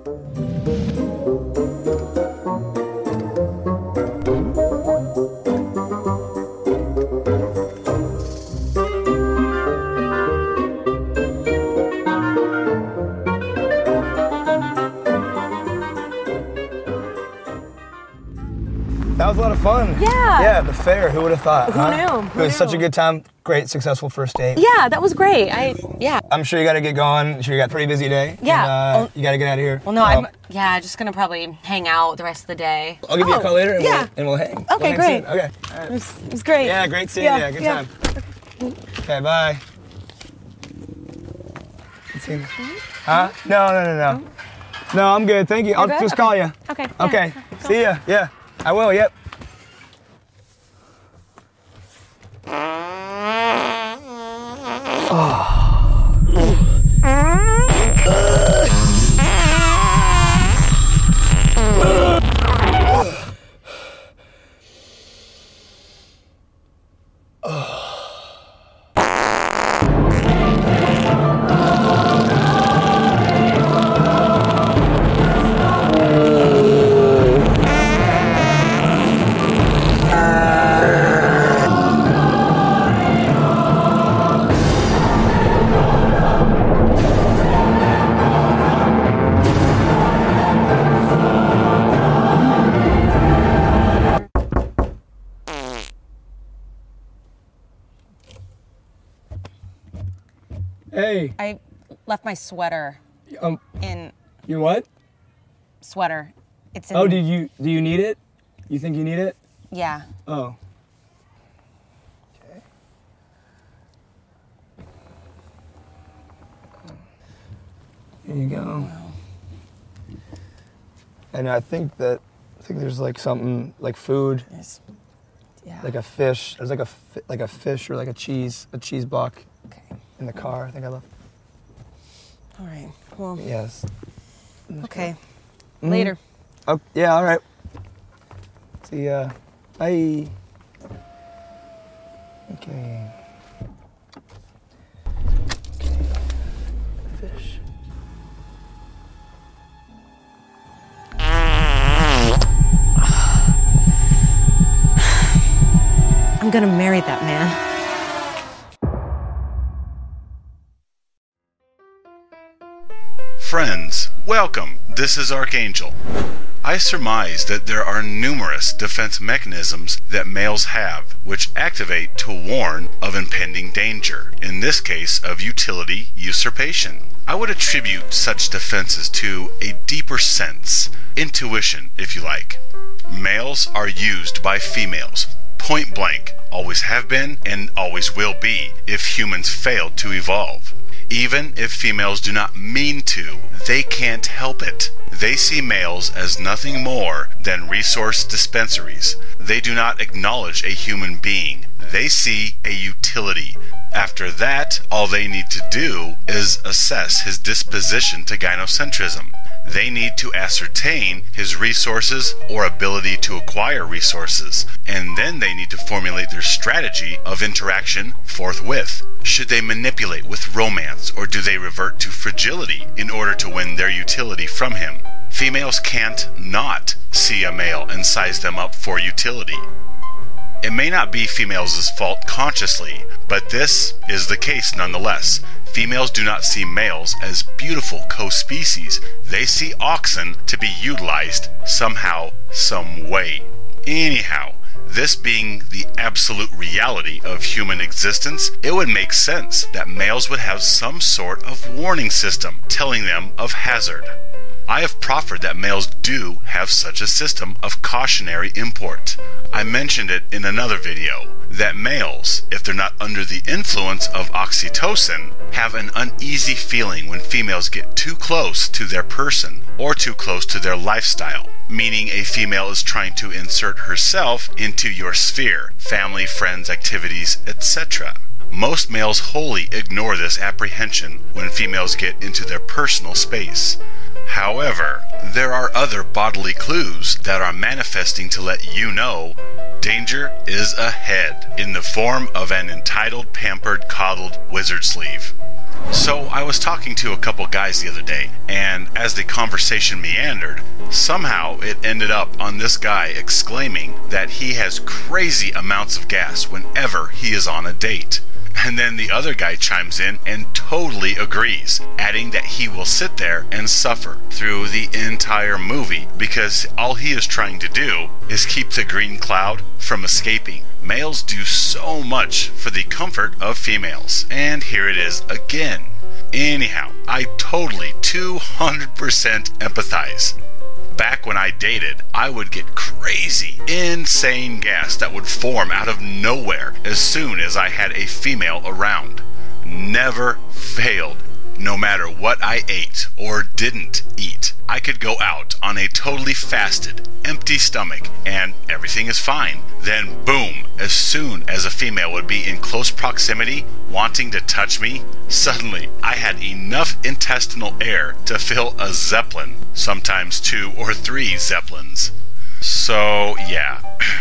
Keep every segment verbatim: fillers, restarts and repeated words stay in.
That was a lot of fun. Yeah. Yeah, the fair. Who would have thought? Who huh? knew? It Who was knew? such a good time. Great, successful first date. Yeah, that was great. I yeah. I'm sure you got to get going. I'm sure you got a pretty busy day. Yeah. And, uh, Well- you got to get out of here. Well, no, Um, I'm yeah, just gonna probably hang out the rest of the day. I'll give you Oh, a call later and, yeah. we'll, and we'll hang. Okay, We'll hang great. soon. Okay. It was, it was great. Yeah, great seeing Yeah, you. Good yeah. time. Okay, bye. Good seeing you. Huh? No, no, no, no. No, I'm good. Thank you. I'll good? just Okay. call you. Okay. yeah. Okay. See ya. Yeah, I will. Yep. Hey, I left my sweater um, in you what? sweater. It's in Oh, do you do you need it? You think you need it? yeah. Oh. Okay. Here you go. And I think that I think there's like something like food, Yes. Yeah. like a fish. There's like a fi- like a fish or like a cheese, a cheese block okay. in the car. I think I left. All right. Well. Yes. Okay. Mhm. Later. Oh, yeah, all right. See ya. Bye. Okay. Okay. Fish. I'm gonna marry that man. Friends, welcome. This is Archangel. I surmise that there are numerous defense mechanisms that males have which activate to warn of impending danger, in this case of utility usurpation. I would attribute such defenses to a deeper sense, intuition if you like. Males are used by females, point blank, always have been and always will be if humans fail to evolve. Even if females do not mean to, they can't help it. They see males as nothing more than resource dispensaries. They do not acknowledge a human being. They see a utility. After that, all they need to do is assess his disposition to gynocentrism. They need to ascertain his resources or ability to acquire resources, and then they need to formulate their strategy of interaction forthwith. Should they manipulate with romance, or do they revert to fragility in order to win their utility from him? Females can't not see a male and size them up for utility. It may not be females' fault consciously, but this is the case nonetheless. Females do not see males as beautiful co-species. They see oxen to be utilized somehow, some way. Anyhow, this being the absolute reality of human existence, it would make sense that males would have some sort of warning system telling them of hazard. I have proffered that males do have such a system of cautionary import. I mentioned it in another video, that males, if they're not under the influence of oxytocin, have an uneasy feeling when females get too close to their person or too close to their lifestyle, meaning a female is trying to insert herself into your sphere, family, friends, activities, et cetera. Most males wholly ignore this apprehension when females get into their personal space. However, there are other bodily clues that are manifesting to let you know danger is ahead in the form of an entitled, pampered, coddled wizard sleeve. So I was talking to a couple guys the other day, and as the conversation meandered, somehow it ended up on this guy exclaiming that he has crazy amounts of gas whenever he is on a date. And then the other guy chimes in and totally agrees, adding that he will sit there and suffer through the entire movie because all he is trying to do is keep the green cloud from escaping. Males do so much for the comfort of females, and here it is again. Anyhow, I totally two hundred percent empathize. Back when I dated, I would get crazy, insane gas that would form out of nowhere as soon as I had a female around. Never failed. No matter what I ate or didn't eat, I could go out on a totally fasted, empty stomach and everything is fine. Then boom, as soon as a female would be in close proximity, wanting to touch me, suddenly I had enough intestinal air to fill a Zeppelin, sometimes two or three Zeppelins. So yeah,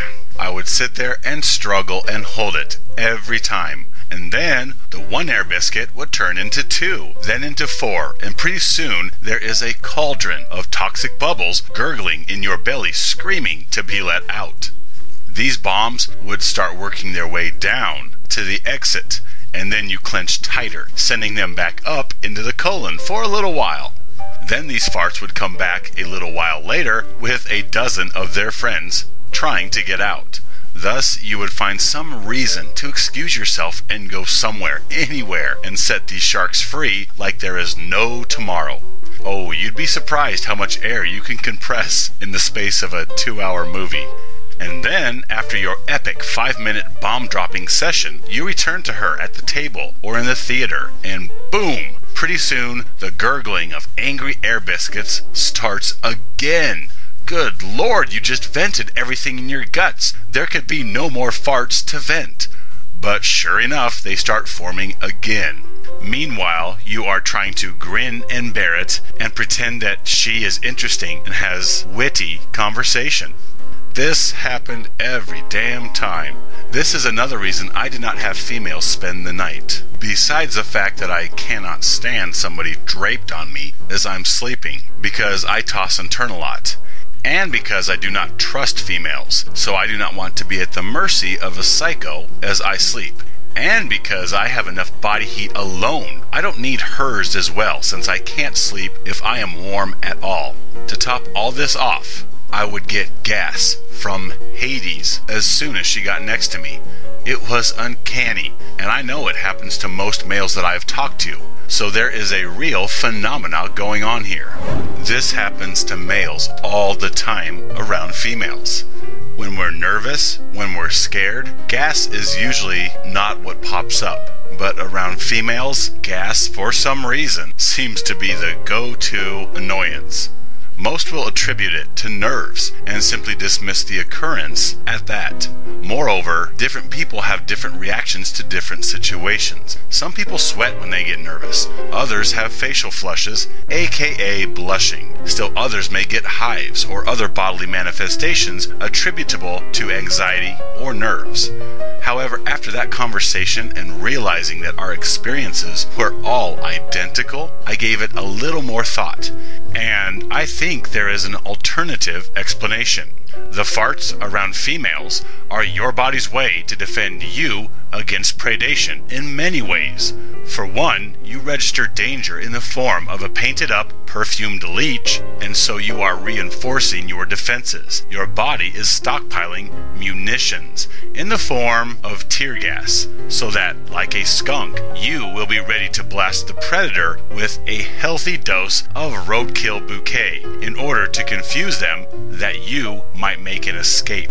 I would sit there and struggle and hold it every time. And then the one air biscuit would turn into two, then into four, and pretty soon there is a cauldron of toxic bubbles gurgling in your belly, screaming to be let out. These bombs would start working their way down to the exit, and then you clench tighter, sending them back up into the colon for a little while. Then these farts would come back a little while later with a dozen of their friends trying to get out. Thus, you would find some reason to excuse yourself and go somewhere, anywhere, and set these sharks free like there is no tomorrow. Oh, you'd be surprised how much air you can compress in the space of a two-hour movie. And then, after your epic five-minute bomb-dropping session, you return to her at the table or in the theater, and boom! Pretty soon, the gurgling of angry air biscuits starts again. Good Lord, you just vented everything in your guts. There could be no more farts to vent. But sure enough, they start forming again. Meanwhile, you are trying to grin and bear it and pretend that she is interesting and has witty conversation. This happened every damn time. This is another reason I did not have females spend the night. Besides the fact that I cannot stand somebody draped on me as I'm sleeping, because I toss and turn a lot. And because I do not trust females, so I do not want to be at the mercy of a psycho as I sleep. And because I have enough body heat alone, I don't need hers as well, since I can't sleep if I am warm at all. To top all this off, I would get gas from Hades as soon as she got next to me. It was uncanny, and I know it happens to most males that I've talked to. So there is a real phenomena going on here. This happens to males all the time around females. When we're nervous, when we're scared, gas is usually not what pops up. But around females, gas, for some reason, seems to be the go-to annoyance. Most will attribute it to nerves and simply dismiss the occurrence at that. Moreover, different people have different reactions to different situations. Some people sweat when they get nervous. Others have facial flushes, aka blushing. Still others may get hives or other bodily manifestations attributable to anxiety or nerves. However, after that conversation and realizing that our experiences were all identical, I gave it a little more thought. And I think there is an alternative explanation. The farts around females are your body's way to defend you against predation in many ways. For one, you register danger in the form of a painted up, perfumed leech, and so you are reinforcing your defenses. Your body is stockpiling munitions in the form of tear gas, so that, like a skunk, you will be ready to blast the predator with a healthy dose of roadkill bouquet in order to confuse them that you might make an escape.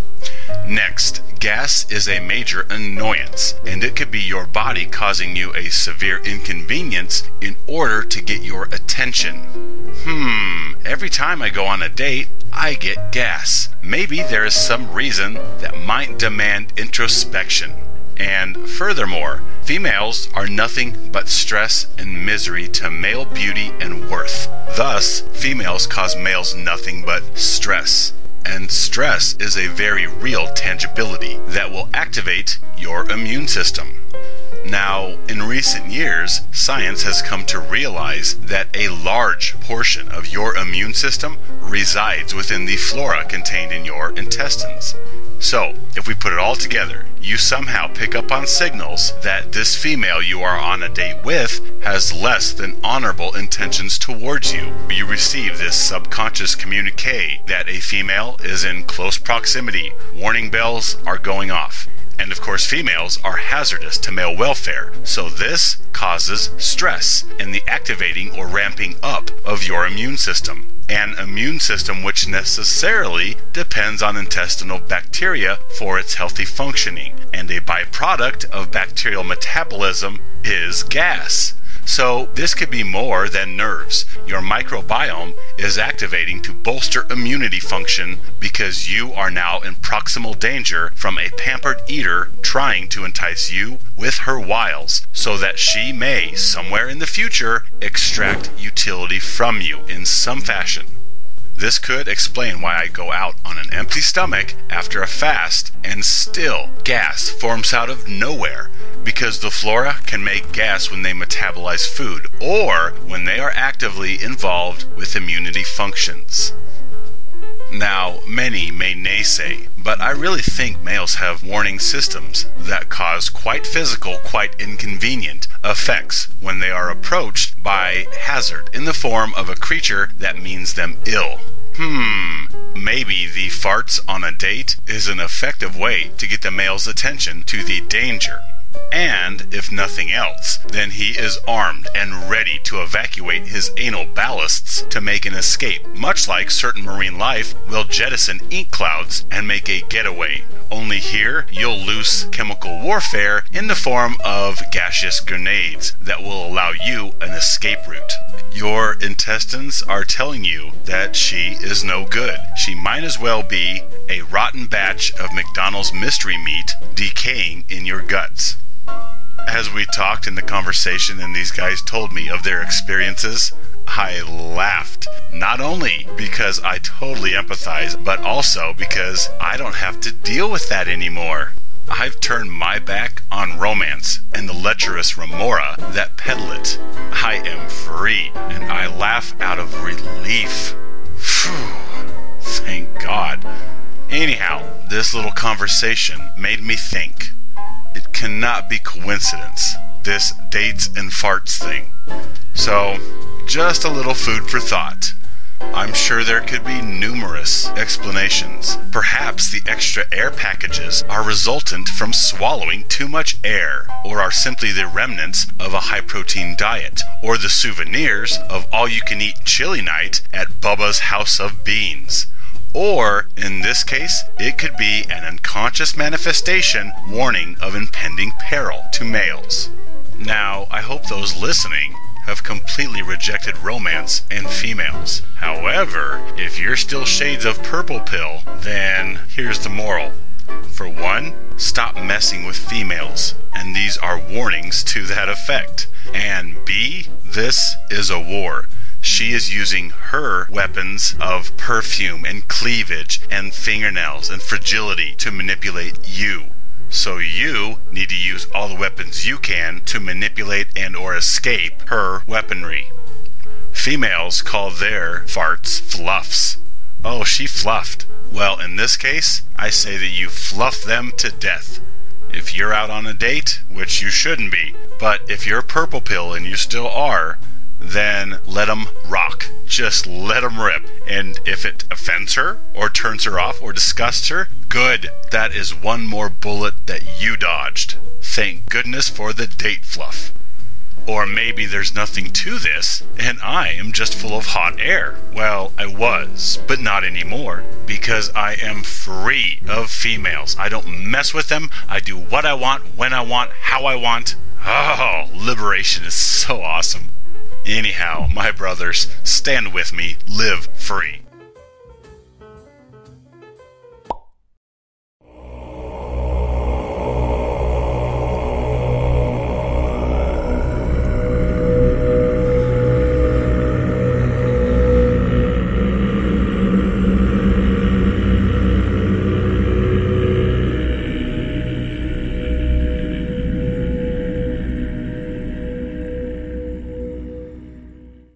Next, gas is a major annoyance, and it could be your body causing you a severe inconvenience in order to get your attention. Hmm, every time I go on a date, I get gas. Maybe there is some reason that might demand introspection. And furthermore, females are nothing but stress and misery to male beauty and worth. Thus, females cause males nothing but stress. And stress is a very real tangibility that will activate your immune system. Now, in recent years, science has come to realize that a large portion of your immune system resides within the flora contained in your intestines. So, if we put it all together, you somehow pick up on signals that this female you are on a date with has less than honorable intentions towards you. You receive this subconscious communique that a female is in close proximity. Warning bells are going off. And of course, females are hazardous to male welfare, so this causes stress in the activating or ramping up of your immune system. An immune system which necessarily depends on intestinal bacteria for its healthy functioning, and a byproduct of bacterial metabolism is gas. So this could be more than nerves. Your microbiome is activating to bolster immunity function because you are now in proximal danger from a pampered eater trying to entice you with her wiles so that she may, somewhere in the future, extract utility from you in some fashion. This could explain why I go out on an empty stomach after a fast and still gas forms out of nowhere, because the flora can make gas when they metabolize food or when they are actively involved with immunity functions. Now, many may naysay, but I really think males have warning systems that cause quite physical, quite inconvenient effects when they are approached by hazard in the form of a creature that means them ill. Hmm, maybe the farts on a date is an effective way to get the male's attention to the danger. And, if nothing else, then he is armed and ready to evacuate his anal ballasts to make an escape, much like certain marine life will jettison ink clouds and make a getaway. Only here, you'll loose chemical warfare in the form of gaseous grenades that will allow you an escape route. Your intestines are telling you that she is no good. She might as well be a rotten batch of McDonald's mystery meat decaying in your guts. As we talked in the conversation and these guys told me of their experiences, I laughed. Not only because I totally empathize, but also because I don't have to deal with that anymore. I've turned my back on romance and the lecherous remora that peddle it. I am free, and I laugh out of relief. Phew, thank God. Anyhow, this little conversation made me think. It cannot be coincidence, this dates and farts thing. So, just a little food for thought. I'm sure there could be numerous explanations. Perhaps the extra air packages are resultant from swallowing too much air, or are simply the remnants of a high-protein diet, or the souvenirs of all-you-can-eat chili night at Bubba's House of Beans. Or, in this case, it could be an unconscious manifestation warning of impending peril to males. Now, I hope those listening have completely rejected romance and females. However, if you're still shades of purple pill, then here's the moral. For one, stop messing with females, and these are warnings to that effect. And B, this is a war. She is using her weapons of perfume and cleavage and fingernails and fragility to manipulate you. So you need to use all the weapons you can to manipulate and or escape her weaponry. Females call their farts fluffs. Oh, she fluffed. Well, in this case, I say that you fluff them to death. If you're out on a date, which you shouldn't be, but if you're purple pill and you still are, then let them rock. Just let them rip. And if it offends her, or turns her off, or disgusts her, good. That is one more bullet that you dodged. Thank goodness for the date fluff. Or maybe there's nothing to this, and I am just full of hot air. Well, I was, but not anymore, because I am free of females. I don't mess with them. I do what I want, when I want, how I want. Oh, liberation is so awesome. Anyhow, my brothers, stand with me, live free.